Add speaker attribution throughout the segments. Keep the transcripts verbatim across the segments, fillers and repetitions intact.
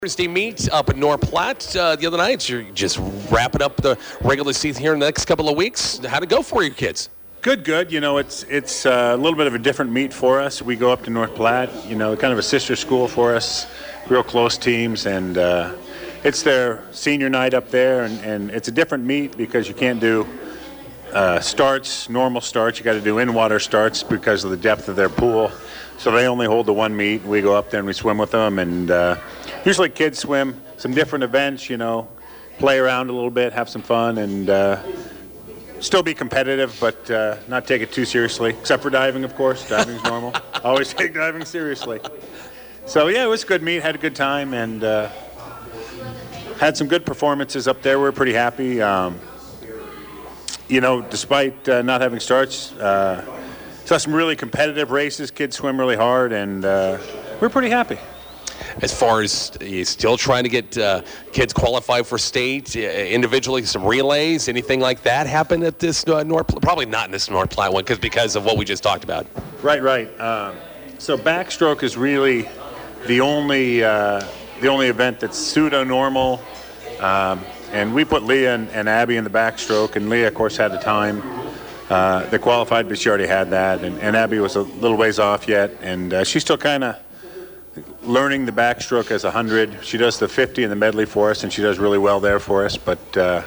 Speaker 1: Thursday meet up in North Platte uh, the other night. You're just wrapping up the regular season here in the next couple of weeks. How'd it go for you kids?
Speaker 2: Good, good. You know, it's it's uh, a little bit of a different meet for us. We go up to North Platte, you know, kind of a sister school for us, real close teams, and uh, it's their senior night up there, and, and it's a different meet because you can't do uh, starts, normal starts. You got to do in-water starts because of the depth of their pool. So they only hold the one meet. We go up there and we swim with them, and uh, usually kids swim some different events, you know, play around a little bit, have some fun, and uh, still be competitive, but uh, not take it too seriously, except for diving, of course. Diving's normal. Always take diving seriously. So, yeah, it was a good meet, had a good time, and uh, had some good performances up there. We were pretty happy. Um, you know, despite uh, not having starts, uh, saw some really competitive races. Kids swim really hard, and uh, we're pretty happy.
Speaker 1: As far as you still trying to get uh, kids qualified for state, uh, individually, some relays, anything like that happen at this uh, North? Probably not in this North Platte one, because because of what we just talked about.
Speaker 2: Right, right. Uh, so backstroke is really the only uh, the only event that's pseudo normal, um, and we put Leah and, and Abby in the backstroke, and Leah, of course, had the time. Uh, they qualified, but she already had that, and, and Abby was a little ways off yet, and uh, she's still kind of learning the backstroke as a hundred. She does the fifty in the medley for us, and she does really well there for us, but uh,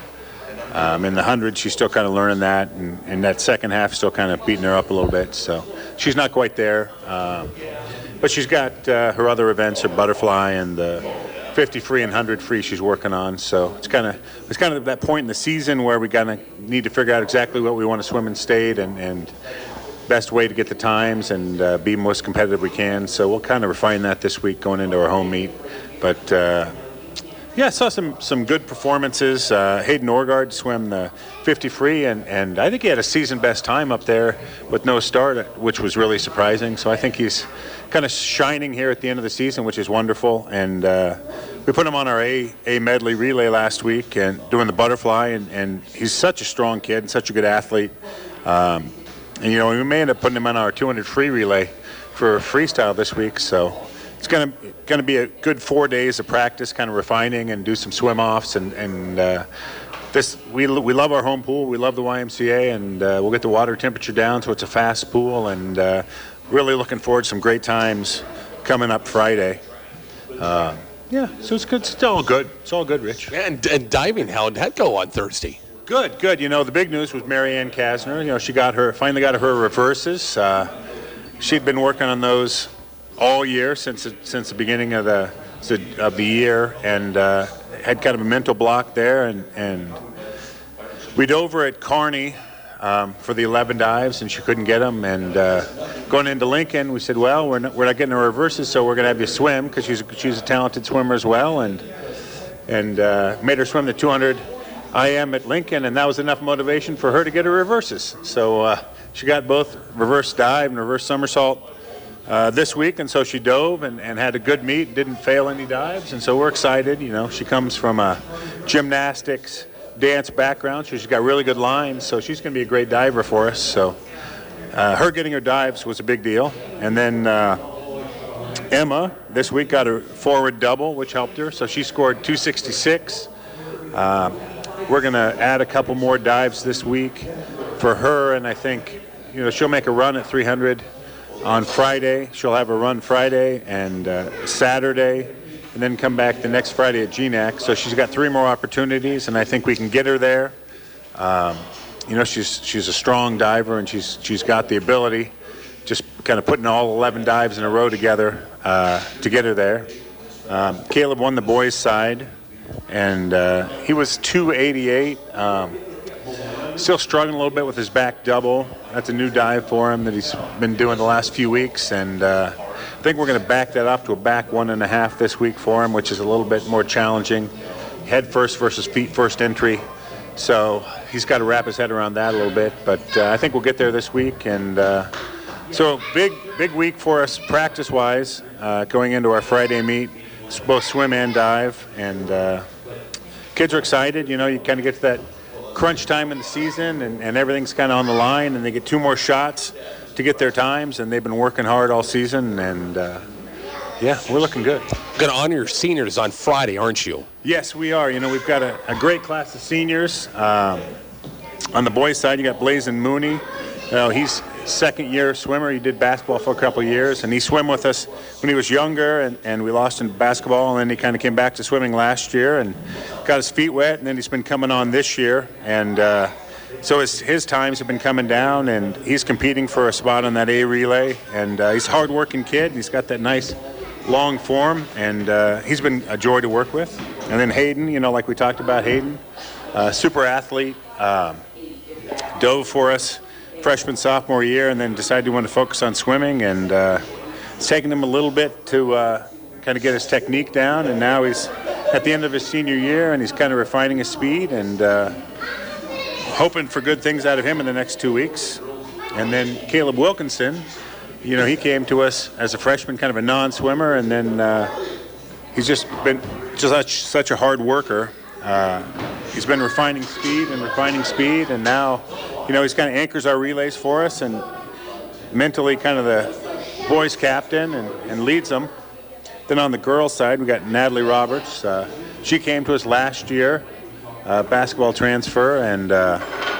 Speaker 2: um, in the hundred, she's still kind of learning that, and, and that second half still kind of beating her up a little bit, so she's not quite there. Um, but she's got uh, her other events, her butterfly and the fifty free and one hundred free she's working on, so it's kind of it's kind of that point in the season where we kind of need to figure out exactly what we want to swim in state and, and best way to get the times and uh, be most competitive we can. So we'll kind of refine that this week going into our home meet. But uh, yeah, I saw some some good performances. Uh, Hayden Orgard swam the fifty free, and, and I think he had a season best time up there with no start, which was really surprising. So I think he's kind of shining here at the end of the season, which is wonderful. And uh, we put him on our A, A medley relay last week and doing the butterfly, and, and he's such a strong kid and such a good athlete. Um, and, you know, we may end up putting him on our two hundred free relay for freestyle this week. So it's going to going to be a good four days of practice, kind of refining and do some swim offs. And, and uh, this we we love our home pool. We love the Y M C A, and uh, we'll get the water temperature down, so it's a fast pool. And uh, really looking forward to some great times coming up Friday. Uh, yeah, so it's good. It's all good. It's all good, Rich.
Speaker 1: And, and diving, how'd that go on Thursday?
Speaker 2: Good, good. You know, the big news was Marianne Kasner. You know, she got her finally got her reverses. Uh, she'd been working on those all year since since the beginning of the of the year, and uh, had kind of a mental block there. And and we dove her at Kearney um, for the eleven dives, and she couldn't get them. And uh, going into Lincoln, we said, well, we're not, we're not getting her reverses, so we're going to have you swim, because she's she's a talented swimmer as well, and and uh, made her swim the two hundred I M at Lincoln, and that was enough motivation for her to get her reverses. So uh, she got both reverse dive and reverse somersault uh, this week, and so she dove and, and had a good meet, didn't fail any dives, and so we're excited. You know, she comes from a gymnastics, dance background, so she's got really good lines, so she's going to be a great diver for us. So uh, her getting her dives was a big deal. And then uh, Emma this week got her forward double, which helped her, so she scored two sixty-six. Uh, We're going to add a couple more dives this week for her, and I think, you know, she'll make a run at three hundred on Friday. She'll have a run Friday and uh, Saturday, and then come back the next Friday at G NAC. So she's got three more opportunities, and I think we can get her there. Um, you know, she's she's a strong diver, and she's she's got the ability, just kind of putting all eleven dives in a row together uh, to get her there. Um, Caleb won the boys' side, and uh, he was two eighty-eight. Um, still struggling a little bit with his back double. That's a new dive for him that he's been doing the last few weeks, and uh, I think we're going to back that up to a back one and a half this week for him, which is a little bit more challenging. Head first versus feet first entry, so he's got to wrap his head around that a little bit, but uh, I think we'll get there this week. And uh, so big big week for us practice-wise, uh, going into our Friday meet. It's both swim and dive, and uh, kids are excited. You know, you kind of get to that crunch time in the season, and, and everything's kind of on the line, and they get two more shots to get their times, and they've been working hard all season, and uh, yeah, we're looking good.
Speaker 1: Going to honor your seniors on Friday, aren't you?
Speaker 2: Yes, we are. You know, we've got a, a great class of seniors. Um, on the boys' side, you got Blazin Mooney. You know, he's second-year swimmer. He did basketball for a couple of years, and he swam with us when he was younger, and, and we lost him to basketball, and then he kind of came back to swimming last year and got his feet wet, and then he's been coming on this year, and uh, so his, his times have been coming down, and he's competing for a spot on that A relay, and uh, he's a hard-working kid, and he's got that nice long form, and uh, he's been a joy to work with. And then Hayden, you know, like we talked about Hayden, uh, super athlete, um, dove for us freshman, sophomore year, and then decided he wanted to focus on swimming, and uh, it's taken him a little bit to uh, kind of get his technique down, and now he's at the end of his senior year, and he's kind of refining his speed, and uh, hoping for good things out of him in the next two weeks. And then Caleb Wilkinson, you know, he came to us as a freshman, kind of a non-swimmer, and then uh, he's just been just such, such a hard worker. Uh, he's been refining speed and refining speed, and now, you know, he's kind of anchors our relays for us and mentally kind of the boys' captain and, and leads them. Then on the girls' side, we got Natalie Roberts. Uh, she came to us last year, uh, basketball transfer, and uh,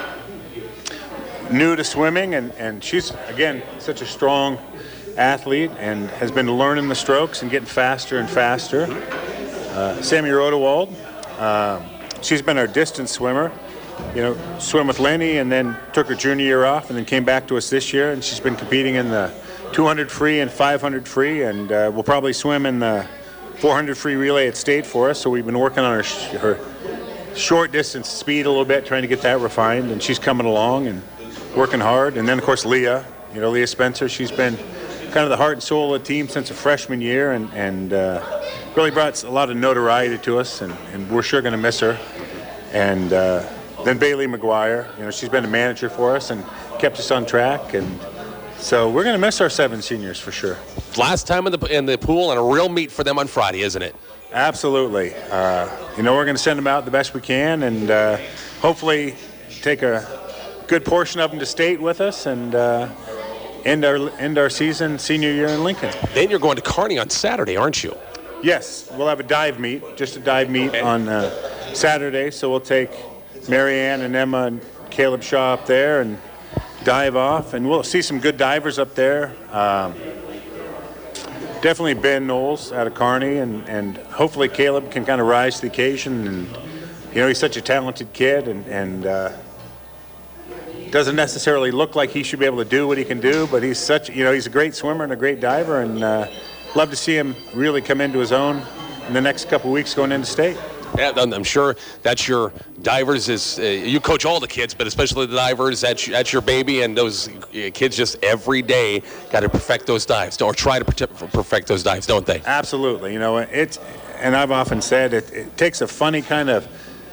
Speaker 2: new to swimming, and, and she's, again, such a strong athlete and has been learning the strokes and getting faster and faster. Uh, Sammy Rodewald, um, she's been our distance swimmer. You know, swim with Lenny and then took her junior year off and then came back to us this year, and she's been competing in the two hundred free and five hundred free, and uh, will probably swim in the four hundred free relay at state for us. So we've been working on her, sh- her short distance speed a little bit, trying to get that refined, and she's coming along and working hard. And then, of course, Leah, you know, Leah Spencer, she's been kind of the heart and soul of the team since a freshman year, and, and uh, really brought a lot of notoriety to us, and, and we're sure going to miss her. And uh, then Bailey McGuire, you know, she's been a manager for us and kept us on track, and so we're going to miss our seven seniors for sure.
Speaker 1: Last time in the in the pool, and a real meet for them on Friday, isn't it?
Speaker 2: Absolutely. Uh, you know, we're going to send them out the best we can, and uh, hopefully take a good portion of them to state with us, and uh, end our end our season senior year in Lincoln.
Speaker 1: Then you're going to Kearney on Saturday, aren't you?
Speaker 2: Yes, we'll have a dive meet, just a dive meet
Speaker 1: okay.
Speaker 2: on uh, Saturday. So we'll take Marianne and Emma and Caleb Shaw up there and dive off, and we'll see some good divers up there. Um, definitely Ben Knowles out of Kearney, and, and hopefully Caleb can kind of rise to the occasion. And you know, he's such a talented kid, and, and uh, doesn't necessarily look like he should be able to do what he can do, but he's such, you know, he's a great swimmer and a great diver, and uh, love to see him really come into his own in the next couple of weeks going into state.
Speaker 1: Yeah, I'm sure that's your divers. Is uh, you coach all the kids, but especially the divers. That's that's your baby, and those kids just every day got to perfect those dives, or try to perfect those dives, don't they?
Speaker 2: Absolutely. You know, it's, and I've often said it, it takes a funny kind of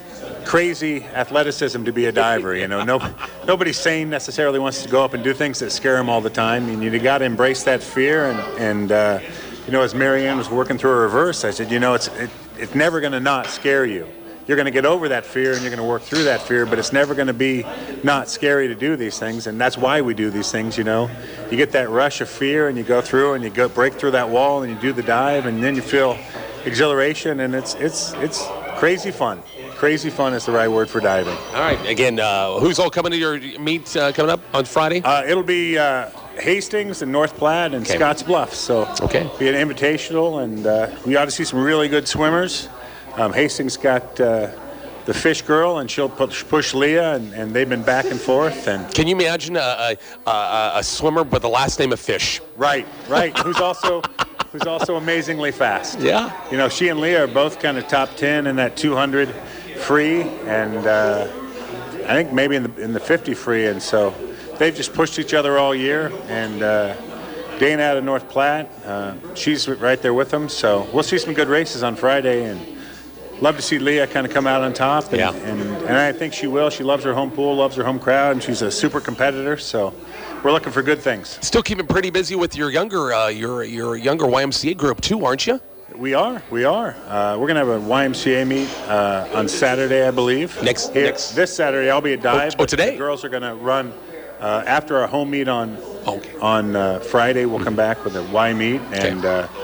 Speaker 2: crazy athleticism to be a diver. You know, no, nobody sane necessarily wants to go up and do things that scare them all the time. And you got to embrace that fear. And and uh, you know, as Marianne was working through a reverse, I said, you know, it's it, it's never going to not scare you. You're going to get over that fear, and you're going to work through that fear, but it's never going to be not scary to do these things, and that's why we do these things, you know. You get that rush of fear, and you go through, and you go break through that wall, and you do the dive, and then you feel exhilaration, and it's it's it's crazy fun. Crazy fun is the right word for diving.
Speaker 1: All right. Again, uh, who's all coming to your meet uh, coming up on Friday?
Speaker 2: Uh, it'll be uh, Hastings and North Platte and
Speaker 1: okay.
Speaker 2: Scotts Bluff. So
Speaker 1: okay.
Speaker 2: Be an invitational, and uh, we ought to see some really good swimmers. Um, Hastings got uh, the Fish Girl, and she'll push, push Leah, and, and they've been back and forth. And
Speaker 1: can you imagine a, a, a swimmer with the last name of Fish?
Speaker 2: Right, right. who's also who's also amazingly fast.
Speaker 1: Yeah.
Speaker 2: You know, she and Leah are both kind of top ten in that two hundred free, and uh, I think maybe in the in the fifty free, and so they've just pushed each other all year. And uh, Dana out of North Platte, uh, she's right there with them. So we'll see some good races on Friday, and love to see Leah kind of come out on top. And,
Speaker 1: yeah.
Speaker 2: and, and I think she will. She loves her home pool, loves her home crowd, and she's a super competitor. So we're looking for good things.
Speaker 1: Still keeping pretty busy with your younger uh, your your younger Y M C A group too, aren't you?
Speaker 2: We are. We are. Uh, we're going to have a Y M C A meet uh, on Saturday, I believe.
Speaker 1: Next,
Speaker 2: Here,
Speaker 1: next.
Speaker 2: This Saturday, I'll be at dive.
Speaker 1: Oh, oh today?
Speaker 2: The girls are going to run uh, after our home meet on
Speaker 1: okay.
Speaker 2: on uh, Friday. We'll come back with a Y meet, and
Speaker 1: okay.
Speaker 2: uh,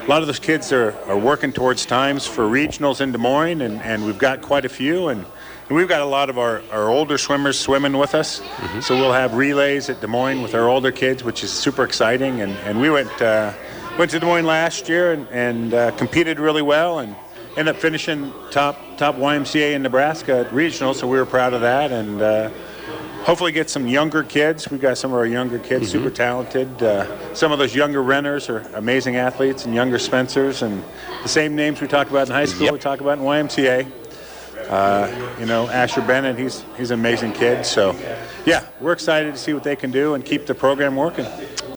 Speaker 2: a lot of those kids are, are working towards times for regionals in Des Moines, and, and we've got quite a few. And, and we've got a lot of our, our older swimmers swimming with us. Mm-hmm. So we'll have relays at Des Moines with our older kids, which is super exciting. And, and we went uh, went to Des Moines last year and, and uh, competed really well and ended up finishing top top Y M C A in Nebraska at regionals. So we were proud of that. And uh, hopefully get some younger kids. We've got some of our younger kids, mm-hmm. super talented. Uh, some of those younger Renners are amazing athletes, and younger Spencers, and the same names we talked about in high school, yep. we talk about in Y M C A. Uh, you know, Asher Bennett, he's he's an amazing kid. So, yeah, we're excited to see what they can do and keep the program working.